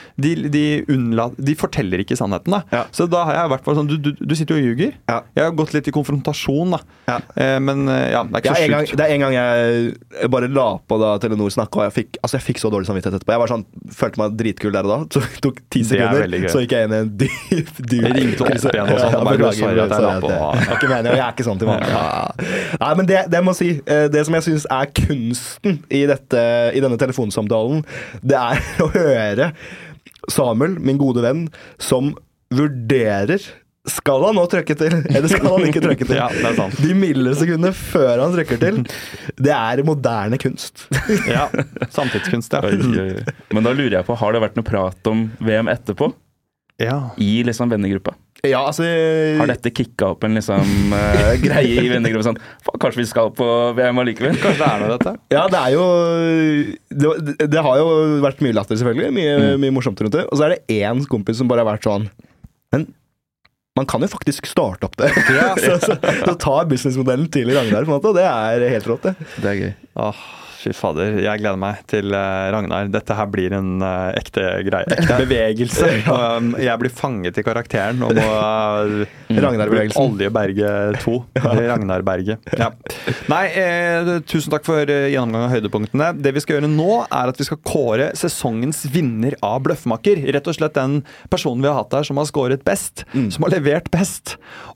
at de forteller ikke sannheten da. Så da har jeg vært sånn, du sitter jo og ljuger. Jeg har gått litt i konfrontasjon da. Men det er ikke så sjukt. Det er en gang jeg bare la på da Telenor snakket, og jeg fikk så dårlig samvittighet etterpå. Jeg var sånn, følte meg dritkul der og da. Så det tok 10 sekunder, så gikk jeg inn i en dyp Jeg ringte opp igjen og sånn, bare sorry at jeg la på. Jeg er ikke sånn til vanlig. Nei, men det må si, det som jeg synes er kunsten i denne telefonsamtalen, det er å høre Samuel, min gode venn, som vurderer skal han nå trykke til, eller skal han ikke trykke til? Det er sant. De millisekunder før han trykker til, det er moderne kunst. Samtidskunst, Men da lurer jeg på, har det vært noe prat om VM etterpå? I liksom vennegruppa? Altså har dette kicka opp en liksom greie i vennegruppa sånn, kanskje vi skal på VM allikevel? Kanskje det er noe dette? Ja, det er jo det har jo vært mye latter selvfølgelig, mye morsomt rundt det. Og så er det en kompis som bare har vært sånn, men man kan jo faktisk starte opp det. Så ta businessmodellen til Ragnar på en måte, og det er helt rått det. Det er gøy. Fy fader, jeg gleder meg til Ragnar. Dette her blir en ekte greie. Ekte bevegelse. Jeg blir fanget i karakteren og må Oljeberge 2. Ragnarberget. Nei, tusen takk for gjennomgang av høydepunktene. Det vi skal gjøre nå er at vi skal kåre sesongens vinner av Bløffmaker. Rett og slett den personen vi har hatt her som har skåret best, som har levert best.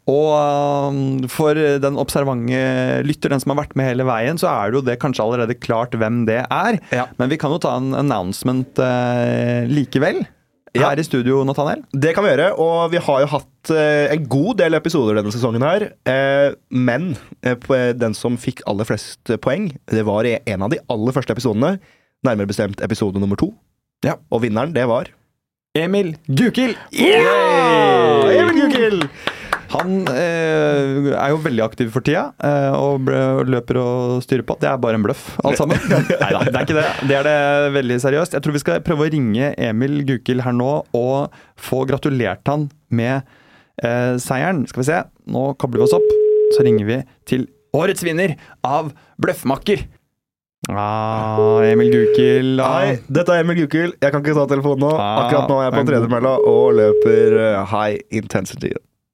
Og for den observante lytter, den som har vært med hele veien, så er det jo det kanskje allerede klart hvem det er. Men vi kan jo ta en announcement likevel. Her i studio, Nathaniel. Det kan vi gjøre, og vi har jo hatt en god del episoder denne sesongen her. Men den som fikk aller flest poeng, det var en av de aller første episodene, nærmere bestemt episode nummer 2. Og vinneren, det var Emil Gukild! Emil Gukild! Han jo veldig aktiv for tida, og løper og styrer på. Det bare en bløff, alt sammen. Neida, det ikke det. Det det veldig seriøst. Jeg tror vi skal prøve å ringe Emil Gukild her nå, og få gratulert han med seieren. Skal vi se, nå kobler vi oss opp, så ringer vi til årets vinner av Bløffmakker. Emil Gukild. Hei, dette Emil Gukild. Jeg kan ikke ta telefonen nå. Akkurat nå jeg på tredemølla og løper high intensity.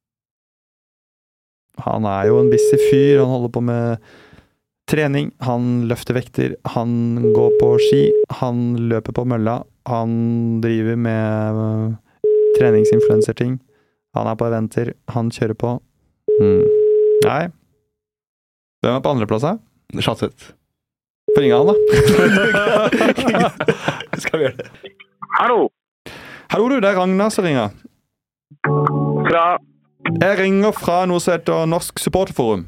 Han jo en busy fyr. Han holder på med trening. Han løfter vekter. Han går på ski. Han løper på mølla. Han driver med treningsinfluencer-ting. Han på eventer. Han kjører på. Nei. Hvem på andreplass her? Sjatsett. Få ringe han, da. Skal vi gjøre det? Hallo! Hallo, det Ragnar som ringer. Jeg ringer fra noe som heter Norsk Supporterforum.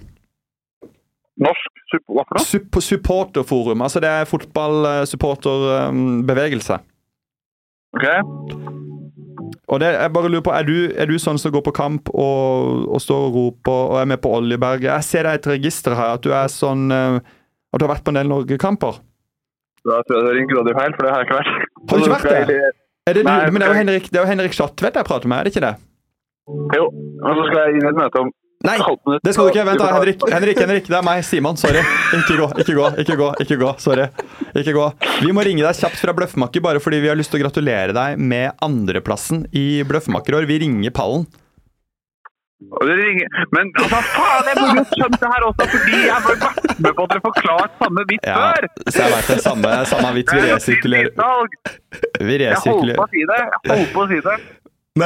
Hva for noe? Supporterforum. Altså det fotball-supporterbevegelse. Ok. Og jeg bare lurer på, du sånn som går på kamp og står og roper og med på Oljeberg? Jeg ser deg i et register her, at du sånn, at du har vært på en del Norge-kamper. Da tror jeg det ringer grådig feil, for det har jeg ikke vært. Har du ikke vært det? Men det jo Henrik Schatvedt jeg prater med, det ikke det? Jo, og så skal jeg inn i et møte om Nei, det skal du ikke. Vent da, Henrik, det meg, Simon, sorry. Ikke gå, sorry. Ikke gå. Vi må ringe deg kjapt fra Bløffmakker, bare fordi vi har lyst til å gratulere deg med andreplassen i Bløffmakkerår. Vi ringer pallen. Men altså, faen, jeg burde jo skjønt det her også, fordi jeg har vært med på at dere forklart samme vits før. Så jeg vet det, samme vits vi resirkulerer. Jeg holdt på å si det. Men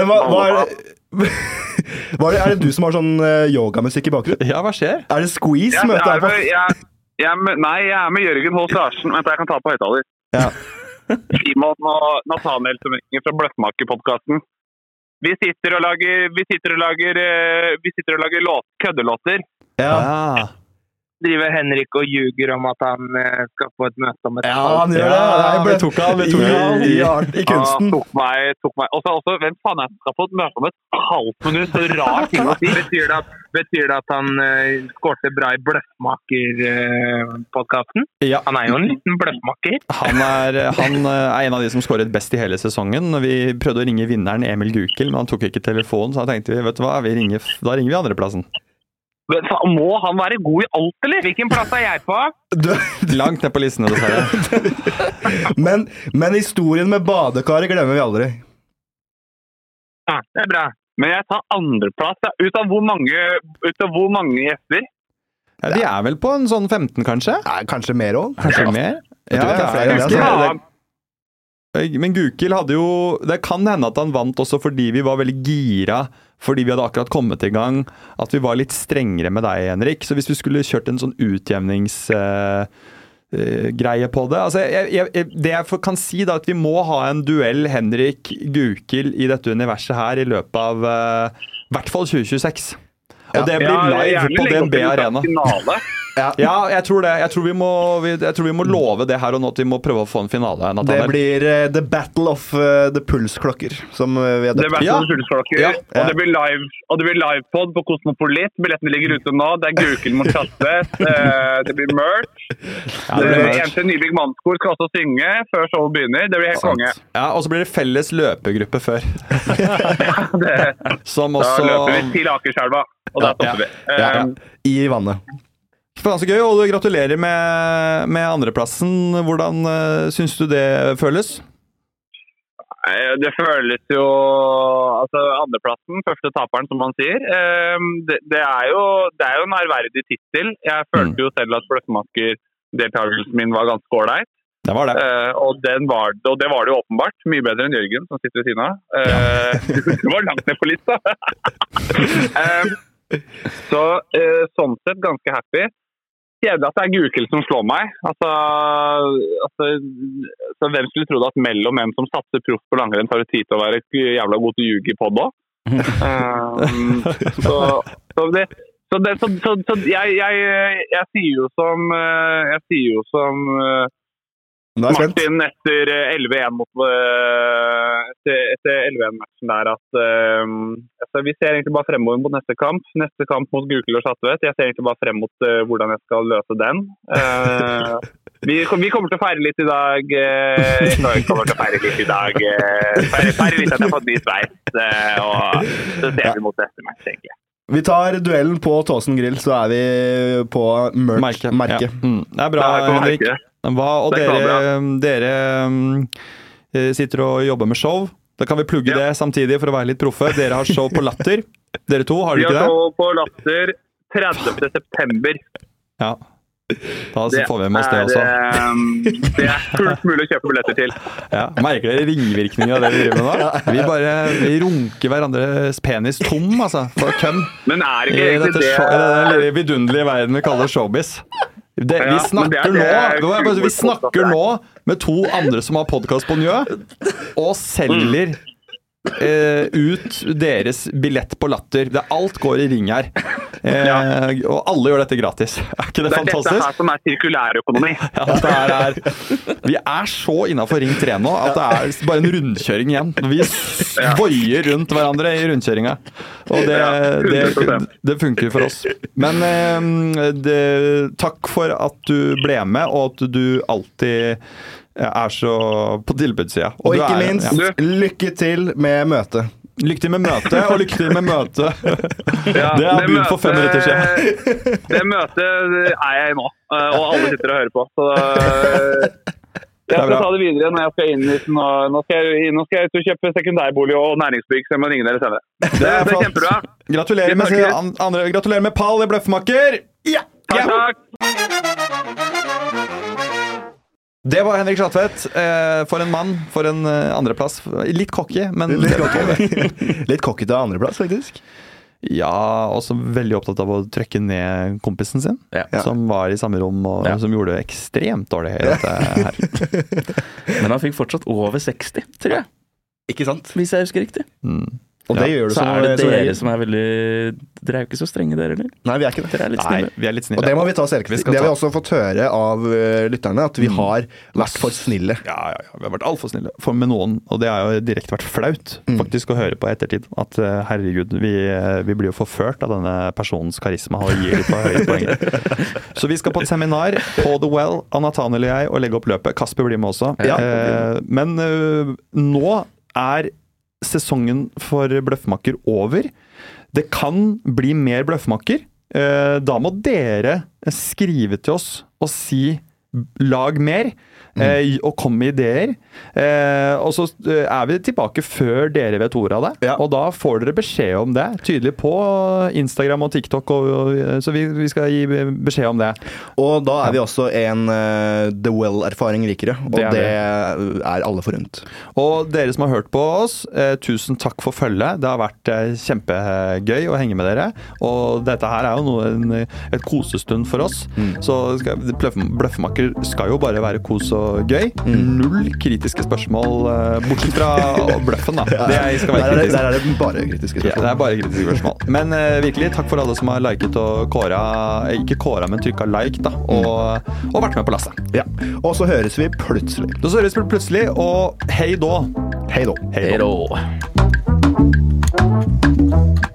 det du som har sånn yogamusikk i bakgrunnen? Ja, hva skjer? Det squeeze-møte her på? Nei, jeg med Jørgen Holst Larsen. Vent, jeg kan ta på høyttaler. Ja. Simon og Nathaniel som ringer fra Bløffmaker-podcasten. Vi sitter og lager køddelåter. Ja. Driver Henrik og ljuger om at han skal få et møte om et han gjør det. Vi tok han i kunsten. Tok meg. Også, hvem faen skal få et møte om et halvt minutt? Så rar ting å si. Betyr det at han skårte bra i Bløffmaker-podcasten? Ja. Han jo en liten bløffmaker. Han en av de som skåret best i hele sesongen. Vi prøvde å ringe vinneren Emil Gukild, men han tok ikke telefonen, så da tenkte vi, vet du hva, da ringer vi andreplassen. Må han være god i alt, eller? Hvilken plass jeg på? Langt ned på listene, dessverre. men historien med badekaret glemmer vi aldri. Ja, det bra. Men jeg tar andreplass. Ut av hvor mange gjester? Ja, de vel på en sånn 15, kanskje? Ja, kanskje mer også. Kanskje mer? Men Gukild hadde jo... Det kan hende at han vant også fordi vi var veldig gira, fordi vi hadde akkurat kommet i gang, at vi var litt strengere med deg, Henrik. Så hvis vi skulle kjørt en sånn utjevningsgreie på det... Altså, det jeg kan si da, at vi må ha en duell Henrik Gukild i dette universet her i løpet av hvert fall 2026. Og det blir live på DNB Arena. Ja, jeg tror det. Jeg tror vi må love det her og nå, at vi må prøve å få en finale. Det blir The Battle of the Pulsklokker, som vi har døpt. The Battle of the Pulsklokker. Ja. Og det blir livepod på Kosmopolit. Billettene ligger ute nå. Det Gukild mot Sjatsvedt. Det blir merch. Jente Nybygg Mannskor skal også synge før showet begynner. Det blir helt konge. Ja, og så blir det felles løpegruppe før. Som også... Da løper vi til Akerselva, og da stopper vi. I vannet. Faen så gøy, og du gratulerer med andreplassen. Hvordan synes du det føles? Det føles jo... Altså, andreplassen, første taperen, som man sier. Det jo en ærverdig titel. Jeg følte jo selv at Bløffmaker-deltakelsen min var ganske ålreit. Det var det. Og det var det jo åpenbart. Mye bedre enn Jørgen, som sitter ved siden av. Det var langt ned på lista. Sånn sett ganske happy. Kjedelig at det Gukild som slår meg. Altså, hvem skulle tro at mellom en som satser proff på langrenn tar det tid til å være jævla god til å ljuge på det. Jeg sier jo som Martin etter 11-1 etter 11-1-matchen der at altså, vi ser egentlig bare fremover mot neste kamp mot Gukel og Schatvedt. Jeg ser egentlig bare frem mot hvordan jeg skal løse den. Vi kommer til å feire litt i dag. Feire litt at jeg har fått ny sveis, og så ser vi mot neste match egentlig. Vi tar duellen på Tåsen Grill, så vi på merke. Ja. Det er bra, Henrik. Og dere sitter og jobber med show. Da kan vi plugge det samtidig for å være litt proffe. Dere har show på Latter. Dere to, har dere ikke det? Vi har show på Latter 30. september. Ja. Da får vi med oss det også. Det er fullt mulig å kjøpe billetter til. Ja, merker dere ringvirkninger av det vi driver med da? Vi runker hverandres penis tom, altså, for køm. Men er ikke egentlig det... I denne vidunderlige verden vi kaller showbiz. Vi snakker nå med to andre som har podcast på Njø, og selger ut deres billett på Latter. Alt går i ring her. Og alle gjør dette gratis. Er ikke det fantastisk? Det er dette her som er sirkulærøkonomi. Vi er så innenfor ring 3 nå at det er bare en rundkjøring igjen. Vi voier rundt hverandre i rundkjøringa. Og det funker for oss. Men takk for at du ble med, og at du alltid er så på tilbudssida. Og ikke minst, lykke til med møtet. Lykke til med møtet, og lykke til med møtet. Det har begynt for 5 minutter siden. Det møtet er jeg i nå, og alle sitter og hører på. Så jeg skal ta det videre når jeg skal inn i nå skal jeg ut og kjøpe sekundærbolig og næringsbygg, så jeg må ringe dere senere. Det er kjempebra. Gratulerer med pall i Bløffmaker! Ja! Takk! Det var Henrik Schatvedt. For en mann, for en andreplass. Litt cocky, men litt cocky til andreplass, faktisk. Ja, også veldig opptatt av å trykke ned kompisen sin, som var i samme rom, og som gjorde det ekstremt dårlig i dette her. Men han fikk fortsatt over 60, tror jeg. Ikke sant? Hvis jeg husker riktig. Og det gjør du så er det dere som er veldig... Dere er jo ikke så strenge, dere, eller? Nei, vi er ikke det. Dere er litt snille. Nei, vi er litt snille. Og det må vi ta selvkritikk. Det har vi også fått høre av lytterne, at vi har vært for snille. Ja, vi har vært alt for snille med noen, og det har jo direkte vært flaut, faktisk, å høre på ettertid. At herregud, vi blir jo forført av denne personens karisma og gir litt for høye poenger. Så vi skal på et seminar på The Well, Nathaniel og jeg, og legge opp løpet. Kasper blir med også. Men nå er sesongen for Bløffmaker over. Det kan bli mer Bløffmaker. Da må dere skrive til oss og si lag mer, og kom med ideer. Og så er vi tilbake før dere vet ordet av det, og da får dere beskjed om det, tydelig på Instagram og TikTok, så vi skal gi beskjed om det. Og da er vi også en The Well-erfaring rikere, og det er alle forunt. Og dere som har hørt på oss, tusen takk for følget. Det har vært kjempegøy å henge med dere, og dette her er jo et kosestund for oss, så Bløffmaker skal jo bare være kos og gøy. Null kritiske spørsmål, bortsett fra bløffen da. Det skal være kritisk. Der er det bare kritiske spørsmål. Ja, det er bare kritiske spørsmål. Men virkelig, takk for alle som har liket og ikke kåret, men trykket like da, og vært med på lasset. Ja, og så høres vi plutselig. Og hei då. Hei då.